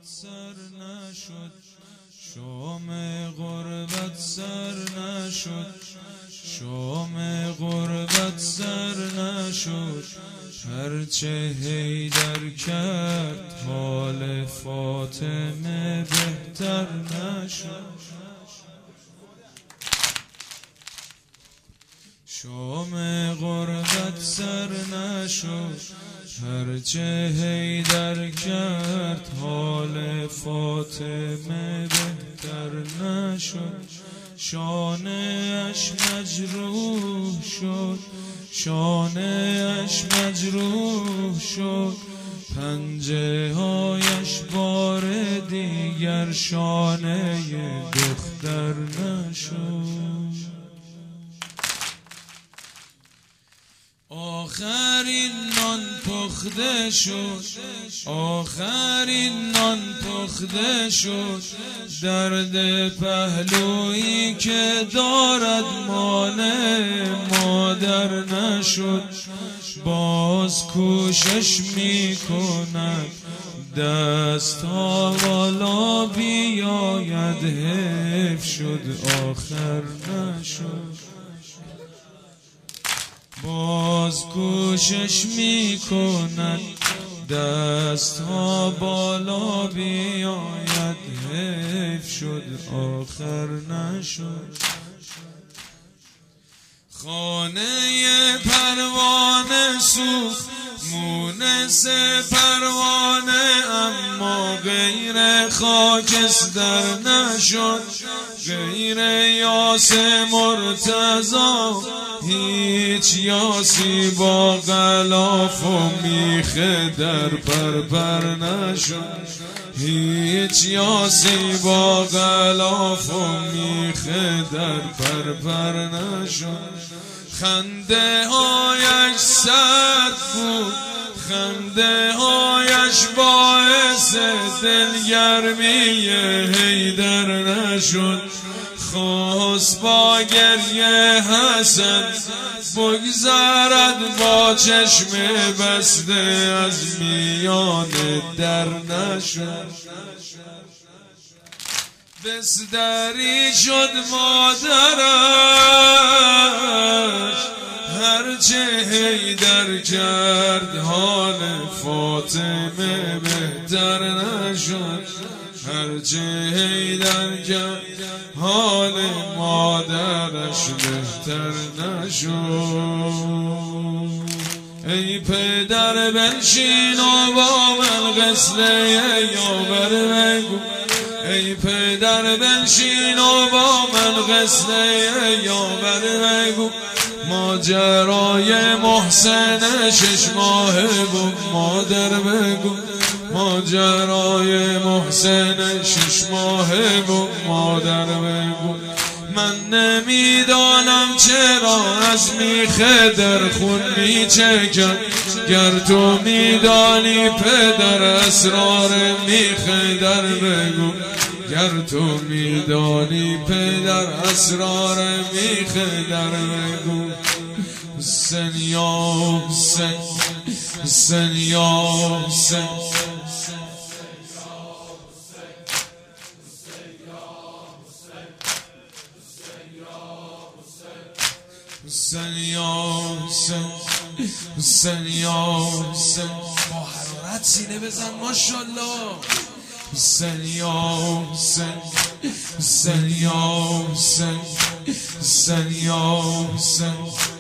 سر نشد، شام غربت سر نشد، شام غربت سر نشد. هرچه حیدر کرد حال فاطمه بهتر نشد. شام غربت سر نشد، هرچه حیدر کرد حال فاطمه بهتر نشد. شانه اش مجروح شد، شانه اش مجروح شد، پنجه هایش بار دیگر شانه دختر نشد. آخرین نان پخته شد، آخرین نان پخته شد، درد پهلویی که دارد مانع مادر نشد. باز کوشش می کند دست ها بالا بیاید، حیف شد آخر نشد. باز کوشش می کند دست ها بالا بیاید، حیف شد آخر نشد. خانه پروانه سوخت مونس پروانه، اما غیر خاکستر نشد. غیر یاس مرتضی هیچ یاسی با غلاف و میخ در پرپر نشد. هیچ یاسی با غلاف و میخ در پرپر نشد. خنده هایش سرد بود، خنده هایش باعث دلگرمی حیدر نشد. خواست با گریه حسن بگذرد با چشم بسته، از میان در نشد. بستری شد مادرش، هرچه حیدر کرد حال فاطمه بهتر نشد. هرچه حیدر کرد حال مادرش بهتر نشد. ای پدر بنشین و با من قصه یاور بگو، ای پدر بنشین و با من قصه یاور بگو. ماجرای محسن 6 ماهه بود مادر بگو، ماجرای محسن 6 ماهه بود مادر بگو. من نمیدانم چرا از میخ در خون میچکم، گر تو میدانی پدر اسرار میخ در بگو. گر تو میدانی پدر اسرار میخ در بگو. حسین یا حسین، حسین یا حسین، حسین یا حسین، حسین یا حسین. با حرارت سینه بزن ماشاءالله. حسین یا حسین، حسین یا حسین، حسین یا حسین.